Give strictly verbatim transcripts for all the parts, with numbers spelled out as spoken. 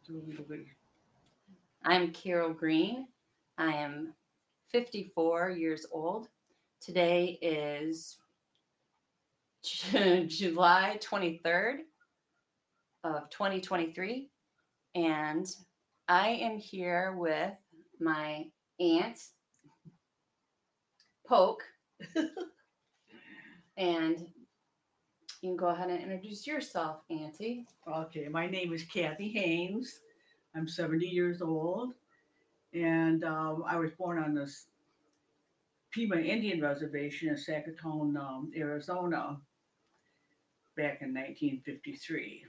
I'm Carol Green. I am fifty-four years old. Today is July twenty-third of twenty twenty-three, and I am here with my aunt, Poke, and you can go ahead and introduce yourself, Auntie. Okay, my name is Kathy Haynes. I'm seventy years old, and um, I was born on this Pima Indian Reservation in Sackatoon, um, Arizona, back in nineteen fifty-three.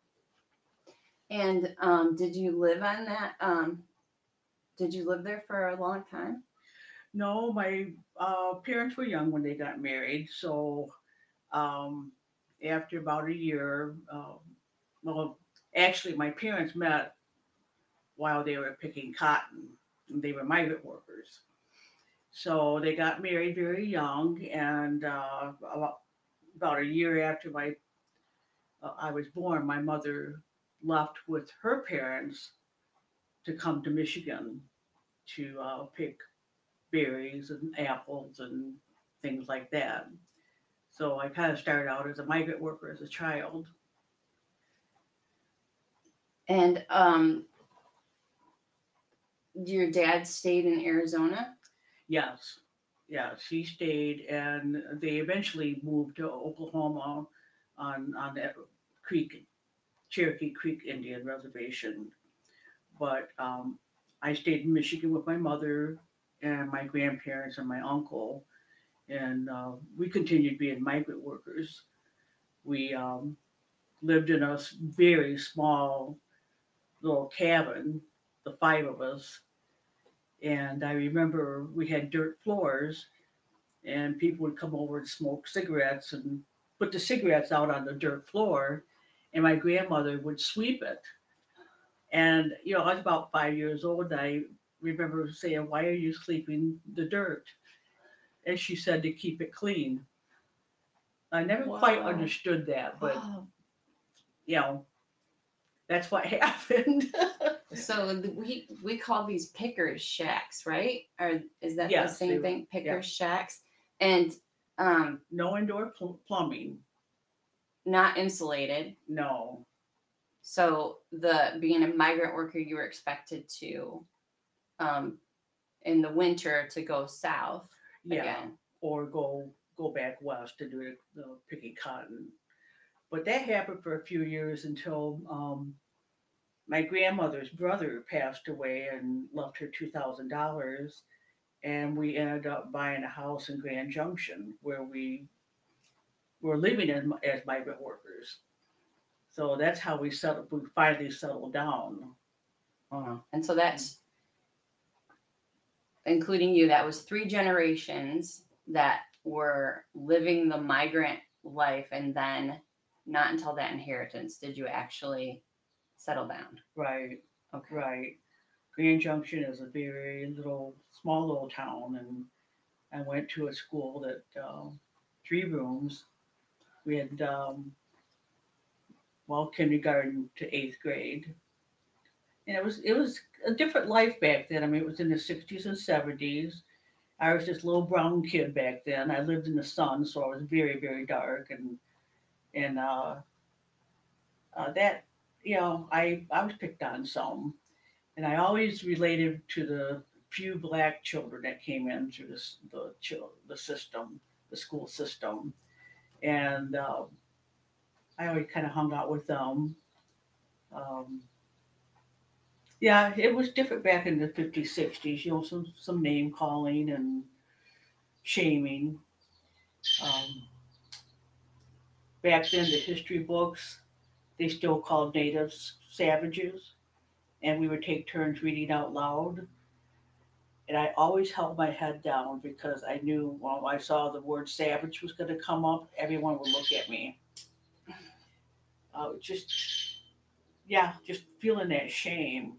And um, did you live on that? Um, did you live there for a long time? No, my uh, parents were young when they got married, so um, after about a year, uh, well, actually, my parents met while they were picking cotton. They were migrant workers. So they got married very young, and uh, about, about a year after my uh, I was born, my mother left with her parents to come to Michigan to uh, pick berries and apples and things like that. So I kind of started out as a migrant worker as a child. And um, your dad stayed in Arizona? Yes, yes, he stayed, and they eventually moved to Oklahoma on on that Creek Cherokee Creek Indian Reservation. But um, I stayed in Michigan with my mother and my grandparents and my uncle, and uh, we continued being migrant workers. We um, lived in a s- very small little cabin, the five of us, and I remember we had dirt floors, and people would come over and smoke cigarettes and put the cigarettes out on the dirt floor, and my grandmother would sweep it. And, you know, I was about five years old. And I remember saying, "Why are you sweeping the dirt?" And she said, "To keep it clean." I never quite Wow. understood that, but, Wow. you know, that's what happened. So the, we we call these pickers shacks, right? Or is that the Yes, they same were, thing? yeah. Pickers shacks, and um, No indoor pl- plumbing. not insulated. No. So the being a migrant worker, you were expected to, um, in the winter, to go south Yeah. again. Or go go back west to do the, the picking cotton. But that happened for a few years until um, my grandmother's brother passed away and left her two thousand dollars, and we ended up buying a house in Grand Junction where we were living as, as migrant workers. So that's how we settled. We finally settled down. Wow. And so that's including you. That was three generations that were living the migrant life, and then not until that inheritance did you actually settle down. Right, Okay. right. Grand Junction is a very little, small little town, and I went to a school that uh, three rooms. We had um, well kindergarten to eighth grade, and it was it was a different life back then. I mean, it was in the sixties and seventies. I was this little brown kid back then. I lived in the sun, so I was very very dark, and and uh, uh, that you know I I was picked on some, and I always related to the few black children that came in through this, the chil- the system, the school system, and uh, I always kind of hung out with them. Um, yeah, it was different back in the fifties, sixties. You know, some some name calling and shaming. Um, Back then, the history books they still called natives savages, and we would take turns reading out loud. And I always held my head down because I knew when I saw the word savage was going to come up, everyone would look at me. Uh, just, yeah, just feeling that shame.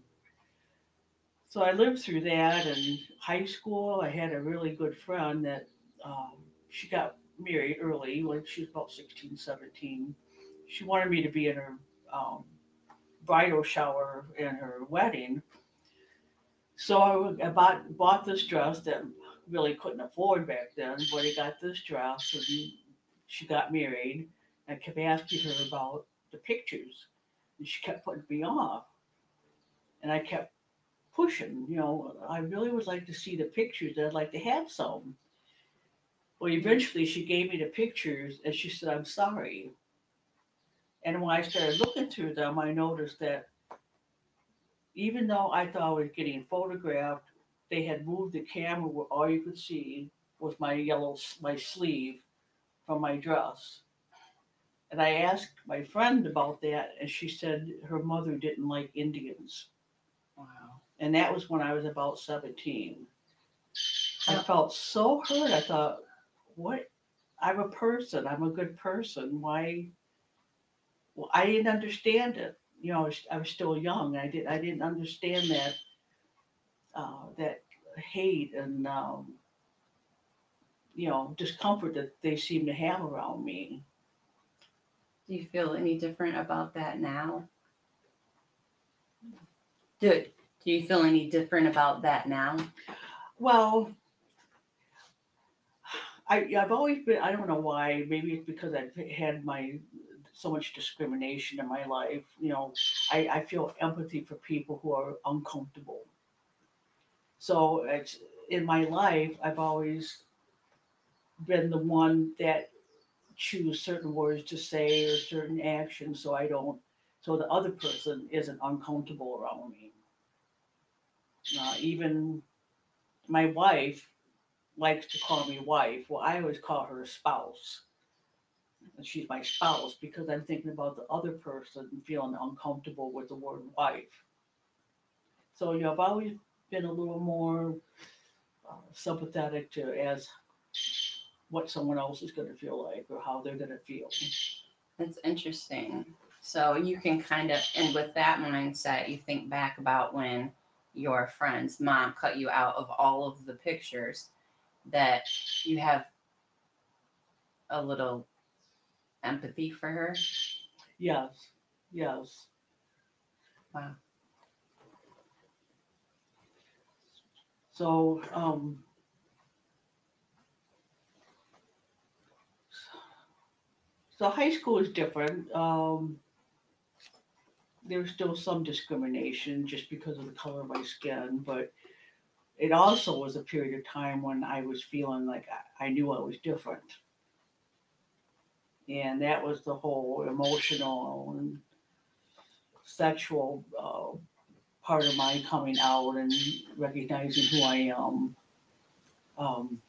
So I lived through that. And high school, I had a really good friend that um, she got married early, like she was about sixteen, seventeen. She wanted me to be in her um, bridal shower and her wedding. So I bought bought this dress that really couldn't afford back then, but I got this dress and she got married. I kept asking her about the pictures and she kept putting me off. And I kept pushing, you know, I really would like to see the pictures. I'd like to have some. Well, eventually she gave me the pictures and she said, I'm sorry. And when I started looking through them, I noticed that even though I thought I was getting photographed, they had moved the camera where all you could see was my yellow, my sleeve from my dress. And I asked my friend about that, and she said her mother didn't like Indians. Wow. And that was when I was about seventeen. I Oh. felt so hurt. I thought, what? I'm a person. I'm a good person. Why? Well, I didn't understand it. You know, I was, I was still young. I did. I didn't understand that uh, that hate and um, you know discomfort that they seem to have around me. Do you feel any different about that now? Do, do you feel any different about that now? Well, I I've always been. I don't know why. Maybe it's because I've had my so much discrimination in my life. You know, I, I feel empathy for people who are uncomfortable. So it's in my life. I've always been the one that choose certain words to say or certain actions so I don't, so the other person isn't uncomfortable around me. Uh, even my wife likes to call me wife. Well, I always call her spouse. And she's my spouse because I'm thinking about the other person feeling uncomfortable with the word wife. So, you know, I've always been a little more uh, sympathetic to as what someone else is going to feel like or how they're going to feel. That's interesting. So you can kind of, and with that mindset, you think back about when your friend's mom cut you out of all of the pictures, that you have a little empathy for her. Yes, yes. Wow. So, um, so high school is different. Um, there's still some discrimination just because of the color of my skin, but it also was a period of time when I was feeling like I, I knew I was different. And that was the whole emotional and sexual uh, part of my coming out and recognizing who I am. Um,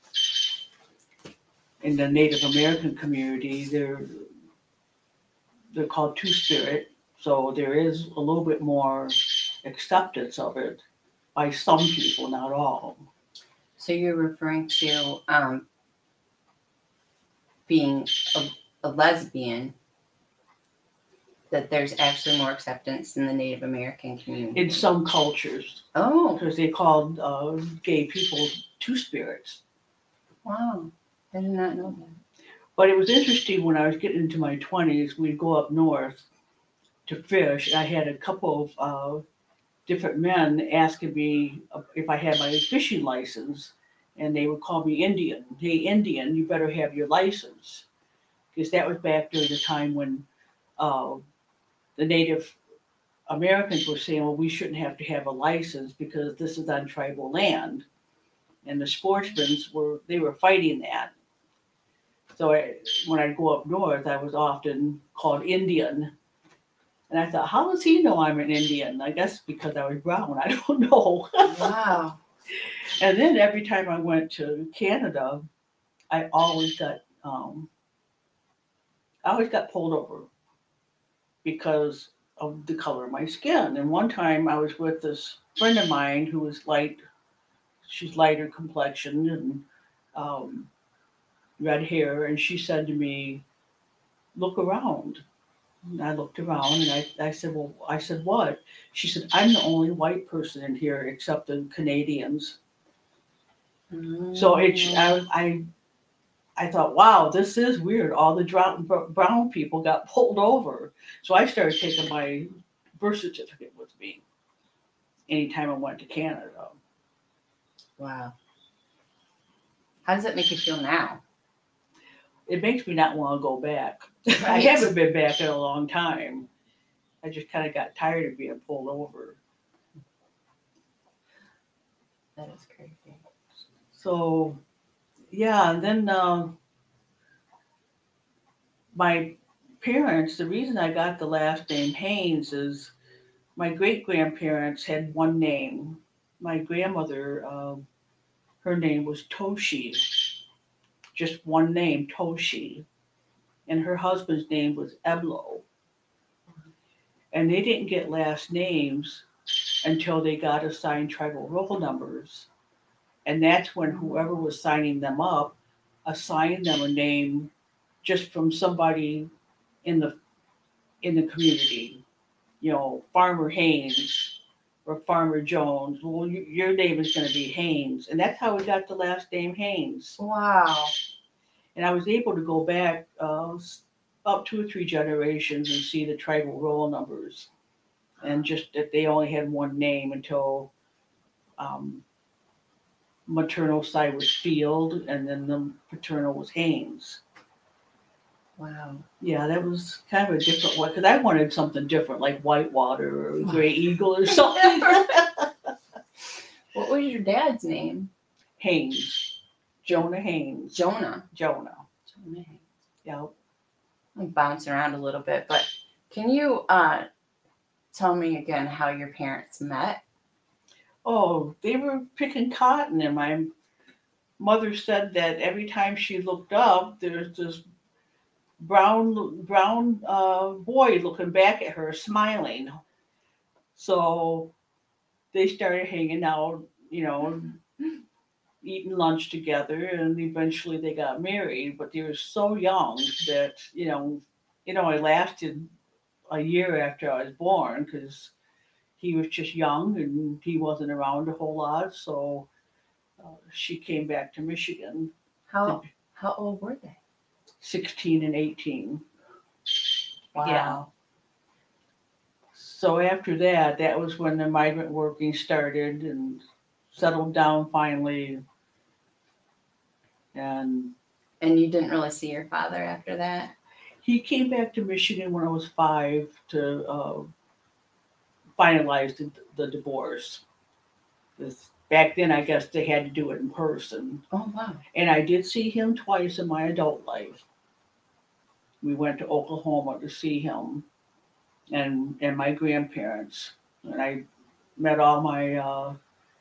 in the Native American community, they're they're called Two Spirit, so there is a little bit more acceptance of it by some people, not all. So you're referring to um, being a, a lesbian, that there's actually more acceptance in the Native American community. In some cultures, Oh, because they called uh, gay people Two Spirits. wow. I did not know that. But it was interesting when I was getting into my twenties, we'd go up north to fish. I had a couple of uh, different men asking me if I had my fishing license, and they would call me Indian. Hey, Indian, you better have your license. Because that was back during the time when uh, the Native Americans were saying, well, we shouldn't have to have a license because this is on tribal land. And the sportsmen were, they were fighting that. So I, when I'd go up north, I was often called Indian. And I thought, how does he know I'm an Indian? I guess because I was brown. I don't know. Wow. And then every time I went to Canada, I always got um, I always got pulled over because of the color of my skin. And one time I was with this friend of mine who was light. She's lighter complexion and um, red hair, and she said to me, "Look around." And I looked around and I, I said, well, I said, what? She said, I'm the only white person in here except the Canadians. Mm. So it, I, I, I thought, wow, this is weird. All the brown, brown people got pulled over. So I started taking my birth certificate with me anytime I went to Canada. Wow. How does it make you feel now? It makes me not want to go back. I Right. haven't been back in a long time. I just kind of got tired of being pulled over. That is crazy. So, yeah, and then uh, my parents, the reason I got the last name Haynes is my great grandparents had one name. My grandmother, uh, her name was Toshi, just one name, Toshi. And her husband's name was Eblo. And they didn't get last names until they got assigned tribal roll numbers. And that's when whoever was signing them up assigned them a name just from somebody in the in the community. You know, Farmer Haynes or Farmer Jones. Well, you, your name is going to be Haynes, and that's how we got the last name Haynes. Wow. And I was able to go back uh, about two or three generations and see the tribal roll numbers, and just that they only had one name until um, maternal side was Field, and then the paternal was Haynes. Wow. Yeah, that was kind of a different one because I wanted something different, like Whitewater or Gray Eagle or something. What was your dad's name? Haynes, Jonah Haynes. Jonah. Jonah. Jonah Haynes. Yeah. I'm bouncing around a little bit, but can you uh, tell me again how your parents met? Oh, they were picking cotton, and my mother said that every time she looked up, there's this brown brown uh, boy looking back at her, smiling. So they started hanging out, you know, eating lunch together, and eventually they got married. But they were so young that you know, it only lasted a year after I was born because he was just young and he wasn't around a whole lot. So uh, she came back to Michigan. How to how old were they? sixteen and eighteen. Wow. Yeah. So after that, that was when the migrant working started and settled down finally. And And you didn't really see your father after that? he came back to Michigan when I was five to uh, finalize the, the divorce. 'Cause back then, I guess they had to do it in person. Oh, wow. And I did see him twice in my adult life. We went to Oklahoma to see him and and my grandparents. And I met all my uh,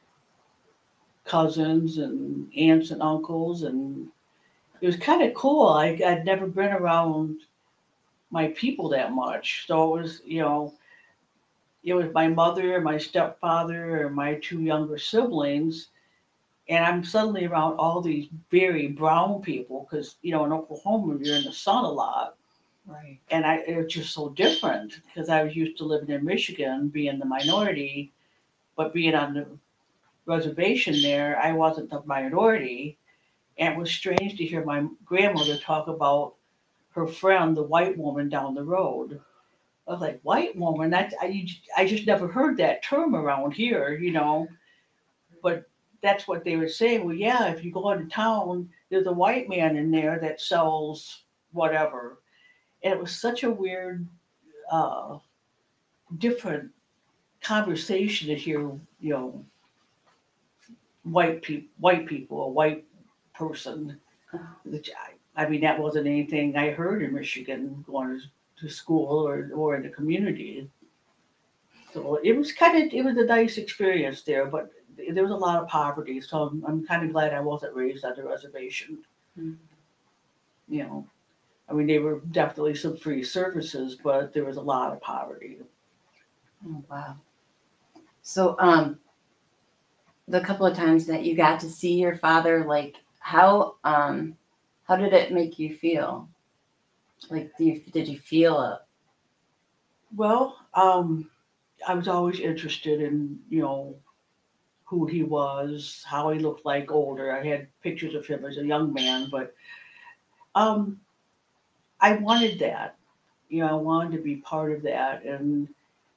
cousins and aunts and uncles, and it was kind of cool. I, I'd never been around my people that much. So it was, you know, it was my mother, my stepfather, and my two younger siblings. And I'm suddenly around all these very brown people because, you know, in Oklahoma, you're in the sun a lot. Right. And I, it was just so different because I was used to living in Michigan, being the minority, but being on the reservation there, I wasn't the minority. And it was strange to hear my grandmother talk about her friend, the white woman down the road. I was like, white woman? That I, I just never heard that term around here, you know. But that's what they were saying. Well, yeah, if you go into town, there's a white man in there that sells whatever. And it was such a weird, uh, different conversation to hear, you know, white people, white people, a white person. Which I, I mean, that wasn't anything I heard in Michigan going to school or, or in the community. So it was kind of, it was a nice experience there, but there was a lot of poverty. So I'm, I'm kind of glad I wasn't raised on the reservation. Mm-hmm. You know, I mean, there were definitely some free services, but there was a lot of poverty. Oh, wow. So, um, the couple of times that you got to see your father, like, how, um, how did it make you feel? Like, do you, did you feel it? Well, um, I was always interested in, you know, who he was, how he looked like older. I had pictures of him as a young man, but um, I wanted that. You know, I wanted to be part of that. And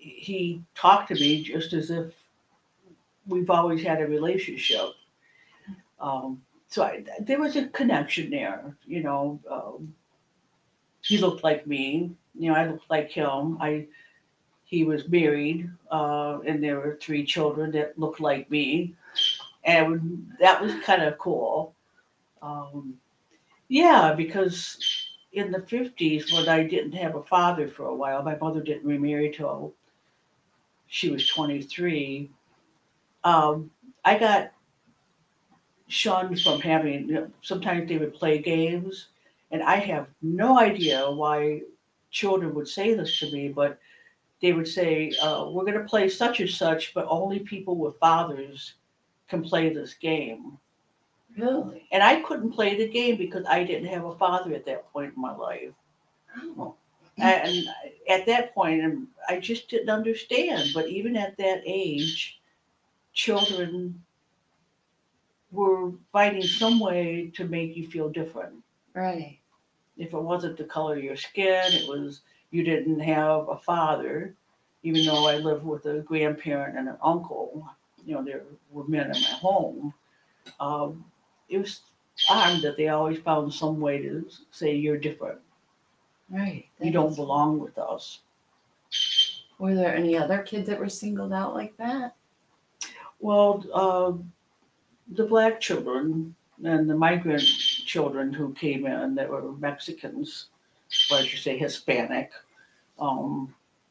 he talked to me just as if we've always had a relationship. Um, so I, there was a connection there, you know. Um, he looked like me, you know, I looked like him. I He was married, uh, and there were three children that looked like me, and that was kind of cool. Um, yeah, because in the fifties, when I didn't have a father for a while, my mother didn't remarry till she was twenty-three. Um, I got shunned from having, you know, sometimes they would play games, and I have no idea why children would say this to me, but they would say, uh, we're going to play such and such, but only people with fathers can play this game. Really? And I couldn't play the game because I didn't have a father at that point in my life. Oh. And at that point, and I just didn't understand. But even at that age, children were finding some way to make you feel different. Right. If it wasn't the color of your skin, it was you didn't have a father, even though I lived with a grandparent and an uncle. You know, there were men in my home. Um, it was odd that they always found some way to say you're different. Right. You don't belong with us. Were there any other kids that were singled out like that? Well, uh, the black children and the migrant children who came in that were Mexicans, or I should say Hispanic. Um,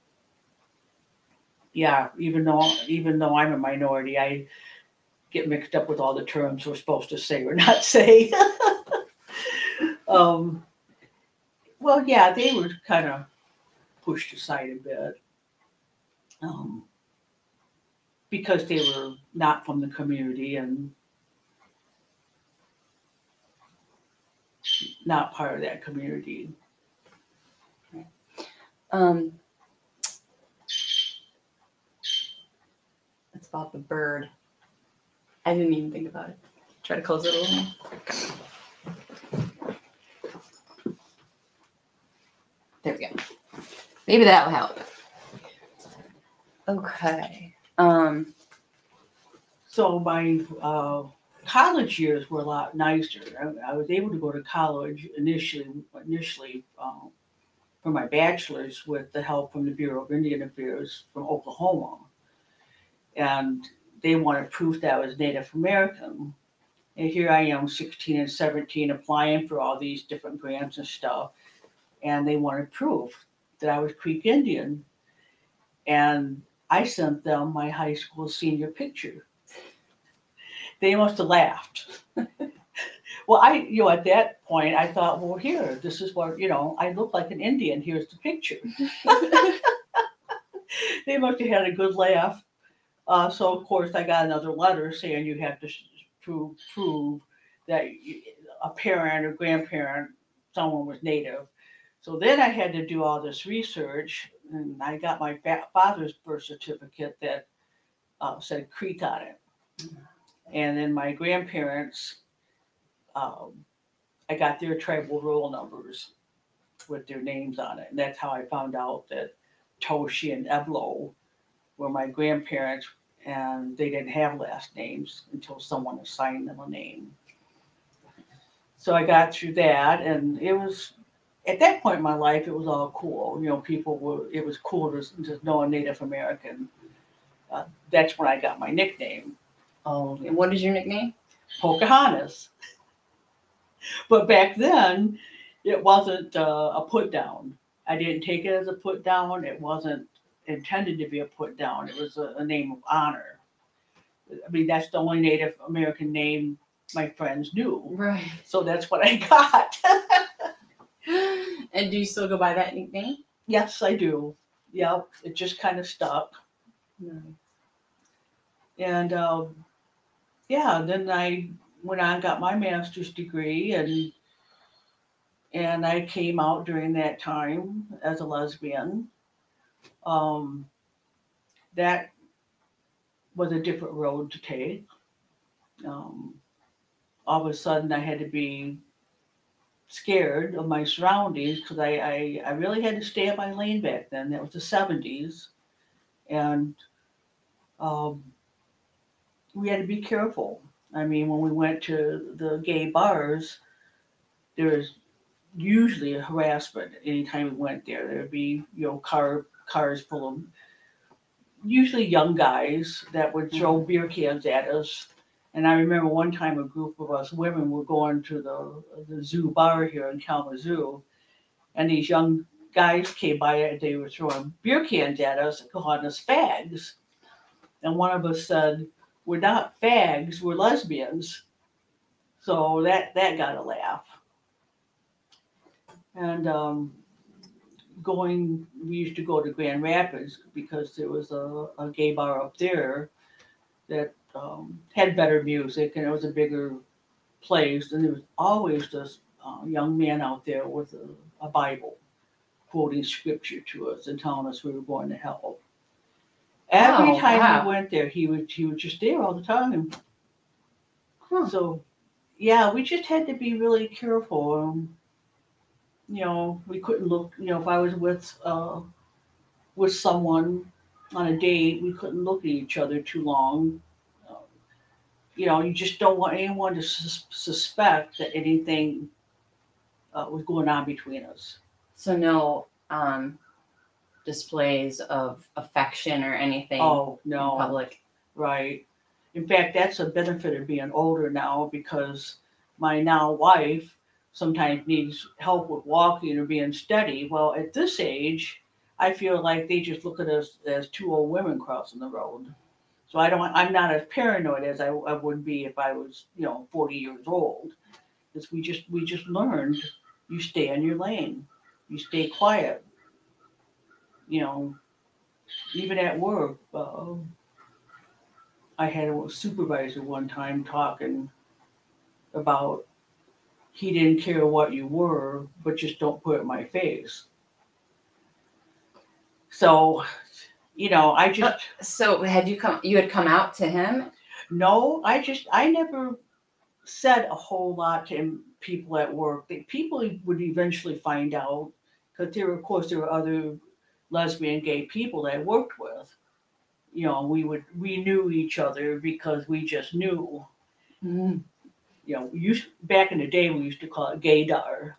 yeah, even though even though I'm a minority, I get mixed up with all the terms we're supposed to say or not say. um, well, yeah, they were kind of pushed aside a bit um, because they were not from the community and not part of that community. Um, it's about the bird. I didn't even think about it. Try to close it a little. There we go. Maybe that will help. Okay. Um. So my uh, college years were a lot nicer. I, I was able to go to college initially, initially um, for my bachelor's with the help from the Bureau of Indian Affairs from Oklahoma, and they wanted proof that I was Native American. And here I am, sixteen and seventeen, applying for all these different grants and stuff, and they wanted proof that I was Creek Indian. And I sent them my high school senior picture. They must have laughed. Well, I, you know, at that point, I thought, well, here, this is what, you know, I look like an Indian. Here's the picture. They must have had a good laugh. Uh, so, of course, I got another letter saying you have to prove, prove that a parent or grandparent, someone was Native. So then I had to do all this research, and I got my father's birth certificate that uh, said Creek on it. And then my grandparents, um, I got their tribal roll numbers with their names on it. And that's how I found out that Toshi and Eblo were my grandparents, and they didn't have last names until someone assigned them a name. So I got through that, and it was, at that point in my life, it was all cool. You know, people were, it was cool to, to know a Native American. Uh, that's when I got my nickname. Oh, and what is your nickname? Pocahontas. But back then, it wasn't uh, a put down. I didn't take it as a put down. It wasn't intended to be a put down. It was a, a name of honor. I mean, that's the only Native American name my friends knew. Right. So that's what I got. And do you still go by that nickname? Yes, I do. Yep, it just kind of stuck. Nice. And um, yeah, then I went on, got my master's degree, and and I came out during that time as a lesbian. Um, that was a different road to take. Um, all of a sudden, I had to be scared of my surroundings because I, I, I really had to stay in my lane back then. That was the seventies. and um, we had to be careful. I mean, when we went to the gay bars, there was usually a harassment anytime we went there. There'd be, you know, car cars full of usually young guys that would throw Mhm. beer cans at us. And I remember one time a group of us women were going to the the zoo bar here in Kalamazoo, and these young guys came by and they were throwing beer cans at us, calling us fags. And one of us said, "We're not fags, we're lesbians." So that that got a laugh. And um, going, we used to go to Grand Rapids because there was a, a gay bar up there that um, had better music and it was a bigger place. And there was always this uh, young man out there with a, a Bible quoting scripture to us and telling us we were going to hell. Every Oh, time we wow. went there, he would he was just there all the time. Huh. So yeah, we just had to be really careful. Um, you know, we couldn't look. You know, if I was with uh, with someone on a date, we couldn't look at each other too long. Uh, you know, you just don't want anyone to sus- suspect that anything uh, was going on between us. So no um, displays of affection or anything Oh in no, public. right. In fact, that's a benefit of being older now because my now wife sometimes needs help with walking or being steady. Well, at this age, I feel like they just look at us as two old women crossing the road. So I don't. I'm not as paranoid as I, I would be if I was, you know, forty years old. Because we just we just learned you stay in your lane, you stay quiet. You know, even at work, uh, I had a supervisor one time talking about he didn't care what you were, but just don't put it in my face. So, you know, I Uh, just so had you come? You had come out to him? no, I just I never said a whole lot to him, people at work. They, people would eventually find out because there, were, of course, there were other lesbian, gay people that I worked with. You know, we would we knew each other because we just knew. Mm. You know, we used back in the day we used to call it gaydar.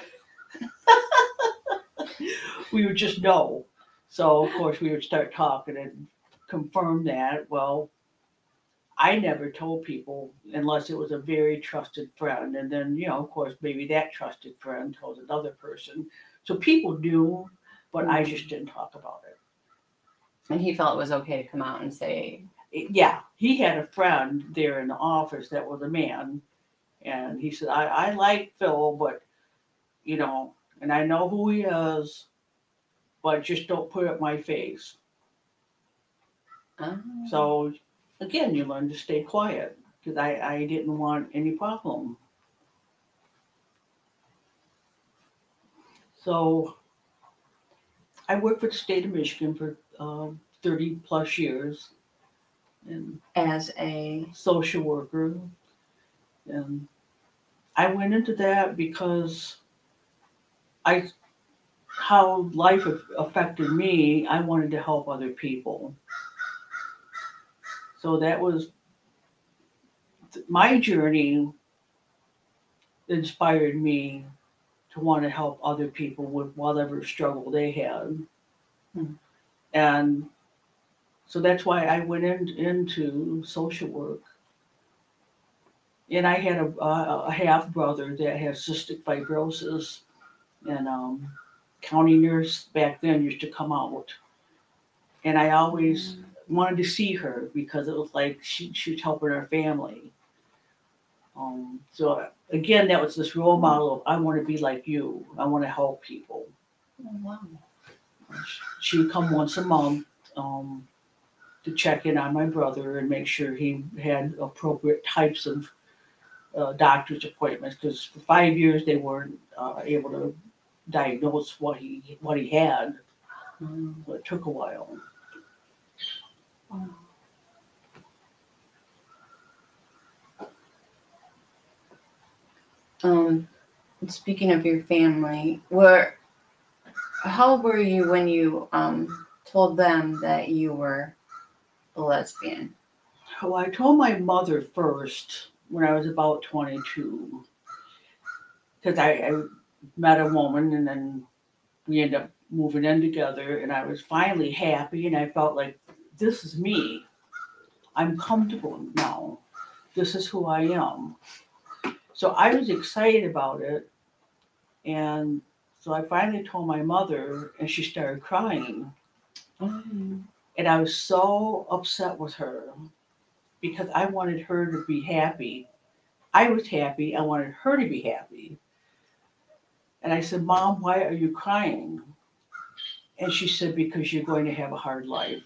We would just know. So of course we would start talking and confirm that. Well, I never told people unless it was a very trusted friend. And then, you know, of course, maybe that trusted friend told another person. So people knew, but I just Mm. didn't talk about it. And he felt it was okay to come out and say, It- yeah, he had a friend there in the office that was a man. And he said, I, I like Phil, but, you know, and I know who he is, but just don't put it in my face. oh. So again, you learn to stay quiet because I, I didn't want any problem. So I worked for the state of Michigan for um, thirty plus years and As a social worker. And I went into that because I, how life affected me, I wanted to help other people. So that was my journey inspired me to want to help other people with whatever struggle they had. Hmm. And so that's why I went in, into social work. And I had a, a, a half brother that has cystic fibrosis, and um, county nurse back then used to come out, and I always wanted to see her because it was like she, she was helping her family. Um, so again, that was this role model of I want to be like you. I want to help people. Oh, wow. She would come once a month um, to check in on my brother and make sure he had appropriate types of uh, doctor's appointments because for five years they weren't uh, able to diagnose what he what he had. Um, So it took a while. um, speaking of your family, where how old were you when you um told them that you were a lesbian? Well, I told my mother first when I was about twenty-two, because I, I met a woman and then we ended up moving in together, and I was finally happy, and I felt like this is me. I'm comfortable now. This is who I am. So I was excited about it, and so I finally told my mother, and she started crying. Mm-hmm. And I was so upset with her because I wanted her to be happy. I was happy. I wanted her to be happy. And I said, Mom, why are you crying? And she said, because you're going to have a hard life.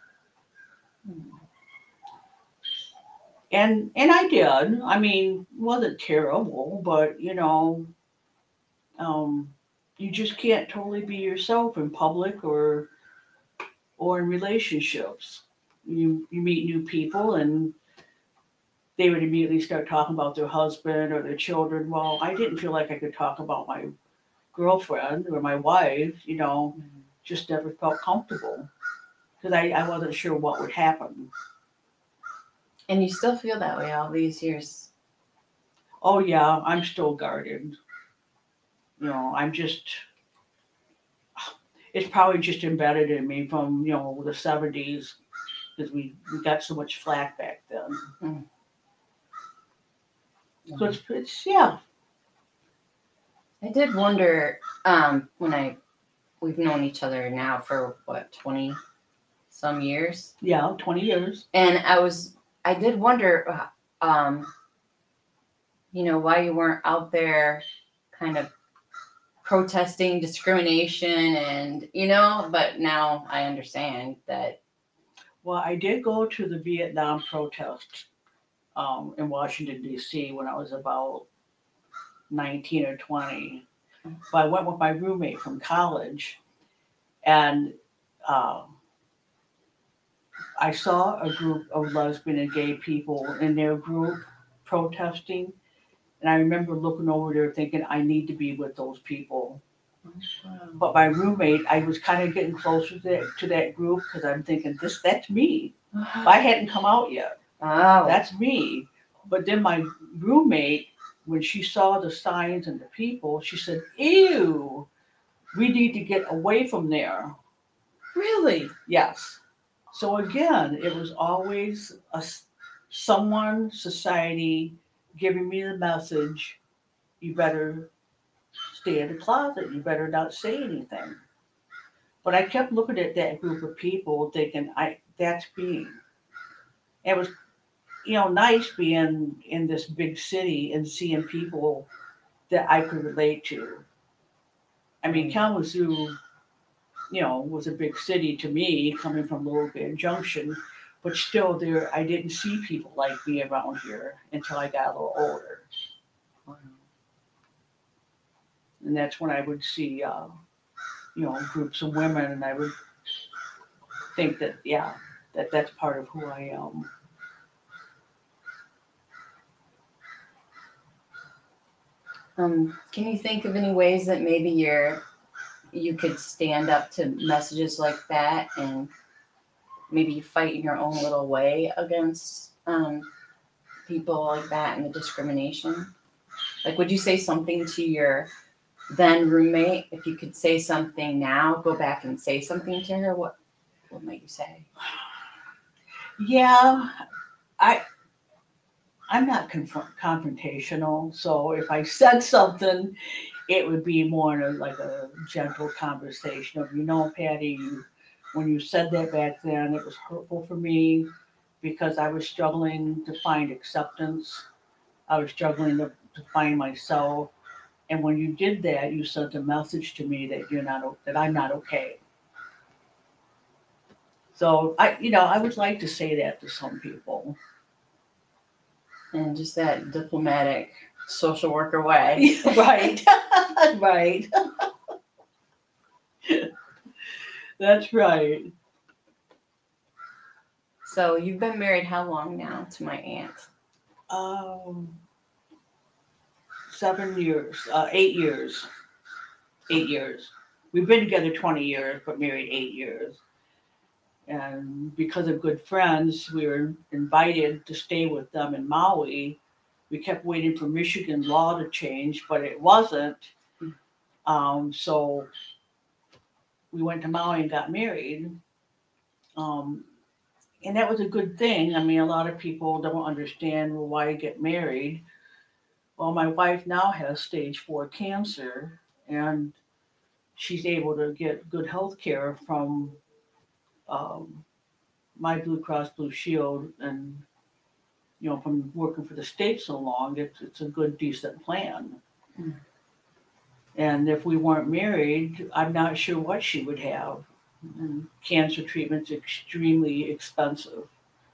And and I did. I mean, it wasn't terrible, but you know, um, you just can't totally be yourself in public or or in relationships. You you meet new people and they would immediately start talking about their husband or their children. Well, I didn't feel like I could talk about my girlfriend or my wife, you know, just never felt comfortable because I, I wasn't sure what would happen. And you still feel that way all these years? Oh yeah, I'm still guarded. You know, I'm just, it's probably just embedded in me from, you know, the seventies because we, we got so much flack back then. Mm. So it's, it's, yeah. I did wonder um, when I we've known each other now for what twenty some years. Yeah, twenty years. And I was I did wonder, um, you know, why you weren't out there, kind of protesting discrimination, and you know. But now I understand that. Well, I did go to the Vietnam protest um, in Washington, D C when I was about nineteen or twenty. But I went with my roommate from college, and uh, I saw a group of lesbian and gay people in their group protesting. And I remember looking over there thinking, I need to be with those people. But my roommate, I was kind of getting closer to that, to that group because I'm thinking, this that's me. If I hadn't come out yet, Oh, that's me. But then my roommate, when she saw the signs and the people, she said, ew, we need to get away from there. really? Yes. So again, it was always a, someone, society, giving me the message, you better stay in the closet, you better not say anything. But I kept looking at that group of people thinking, I that's me. It was, you know, nice being in this big city and seeing people that I could relate to. I mean, Kalamazoo, you know, was a big city to me coming from Little Bend Junction, but still there, I didn't see people like me around here until I got a little older. Wow. And that's when I would see, uh, you know, groups of women, and I would think that, yeah, that that's part of who I am. Um, can you think of any ways that maybe you're you could stand up to messages like that, and maybe you fight in your own little way against um, people like that and the discrimination? Like, would you say something to your then roommate? If you could say something now, go back and say something to her, what what might you say? Yeah, I I'm not conf- confrontational, so if I said something, it would be more in a, like a gentle conversation of, you know, Patty, you, when you said that back then, it was hurtful for me because I was struggling to find acceptance. I was struggling to, to find myself. And when you did that, you sent a message to me that you're not, that I'm not okay. So I, you know, I would like to say that to some people. And just that diplomatic social worker way. Right, right. That's right. So you've been married how long now to my aunt? Um, seven years, uh, eight years, eight years. We've been together twenty years, but married eight years. And because of good friends, we were invited to stay with them in Maui. We kept waiting for Michigan law to change, but it wasn't. Um, so we went to Maui and got married. Um, and that was a good thing. I mean, a lot of people don't understand, well, why get married. Well, my wife now has stage four cancer, and she's able to get good health care from um, my Blue Cross Blue Shield, and you know, from working for the state so long, it's it's a good, decent plan. Mm. And if we weren't married, I'm not sure what she would have. And cancer treatment's extremely expensive.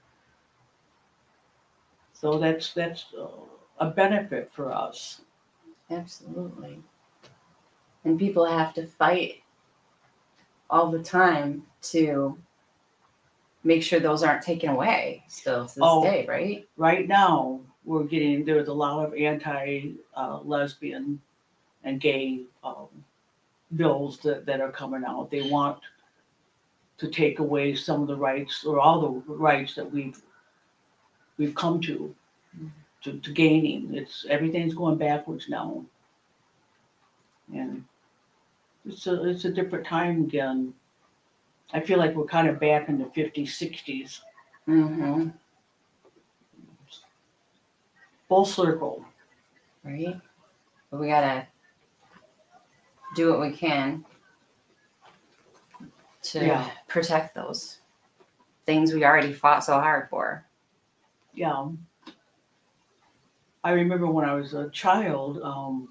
So that's that's uh, a benefit for us. Absolutely. And people have to fight all the time to make sure those aren't taken away still to this Oh. day, right? Right now, we're getting, there's a lot of anti-lesbian and gay um, bills that, that are coming out. They want to take away some of the rights, or all the rights that we've we've come to to, to gaining. It's everything's going backwards now, and it's a it's a different time again. I feel like we're kind of back in the fifties, sixties, Mm-hmm. full circle. Right? But we gotta do what we can to Yeah. protect those things we already fought so hard for. Yeah. I remember when I was a child, um,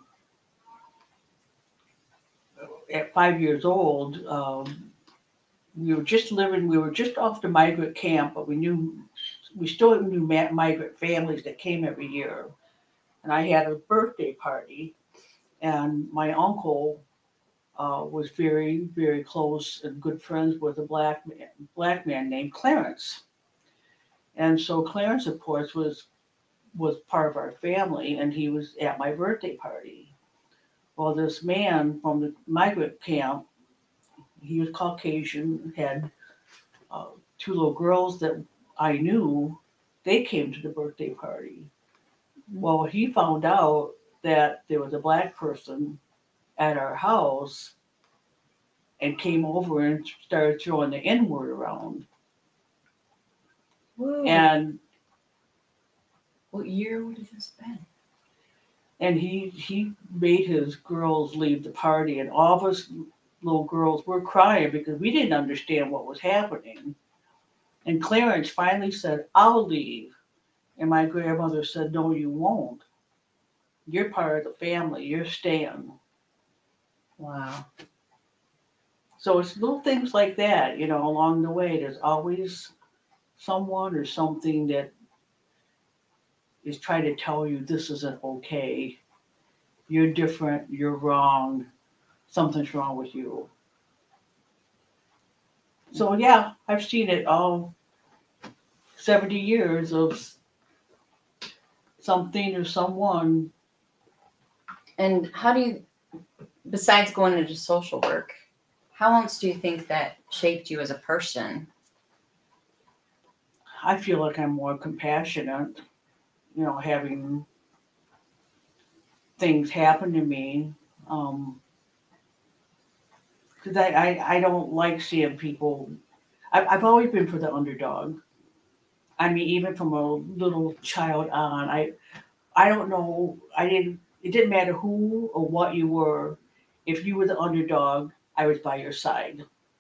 at five years old, um, we were just living, we were just off the migrant camp, but we knew, we still knew ma- migrant families that came every year. And I had a birthday party, and my uncle uh, was very, very close and good friends with a black man, black man named Clarence. And so Clarence, of course, was was part of our family, and he was at my birthday party. Well, this man from the migrant camp, he was Caucasian, had uh, two little girls that I knew. They came to the birthday party. Well, he found out that there was a black person at our house and came over and started throwing the N word around. Whoa. And What year would have this been? and he he made his girls leave the party, and all of us little girls were crying because we didn't understand what was happening. And Clarence finally said, "I'll leave." And my grandmother said, "No, you won't. You're part of the family. You're staying." Wow. So it's little things like that, you know, along the way. There's always someone or something that is trying to tell you this isn't okay. You're different. You're wrong. Something's wrong with you. So yeah, I've seen it all seventy years of something or someone. And how do you, besides going into social work, how else do you think that shaped you as a person? I feel like I'm more compassionate, you know, having things happen to me. Um, because I, I, I don't like seeing people. I've, I've always been for the underdog. I mean, even from a little child on, I I don't know. I didn't. It didn't matter who or what you were. If you were the underdog, I was by your side.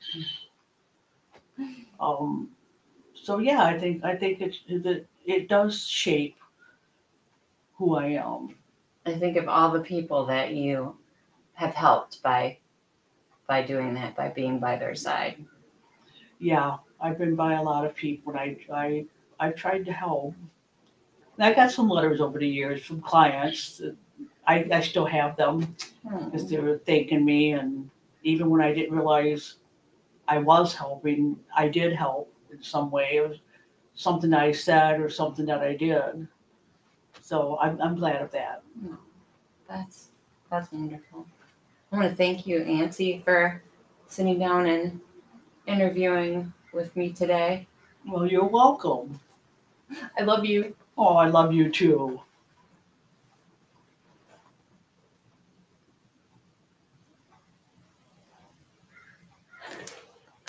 Um, so yeah, I think I think it it, it does shape who I am. I think of all the people that you have helped by by doing that, by being by their side. Yeah, I've been by a lot of people, and I I I've tried to help. And I got some letters over the years from clients. I I still have them because Hmm. they were thanking me, and even when I didn't realize I was helping, I did help in some way. It was something I said or something that I did. So I'm I'm glad of that. That's that's wonderful. I want to thank you, Auntie, for sitting down and interviewing with me today. Well, you're welcome. I love you. Oh, I love you too.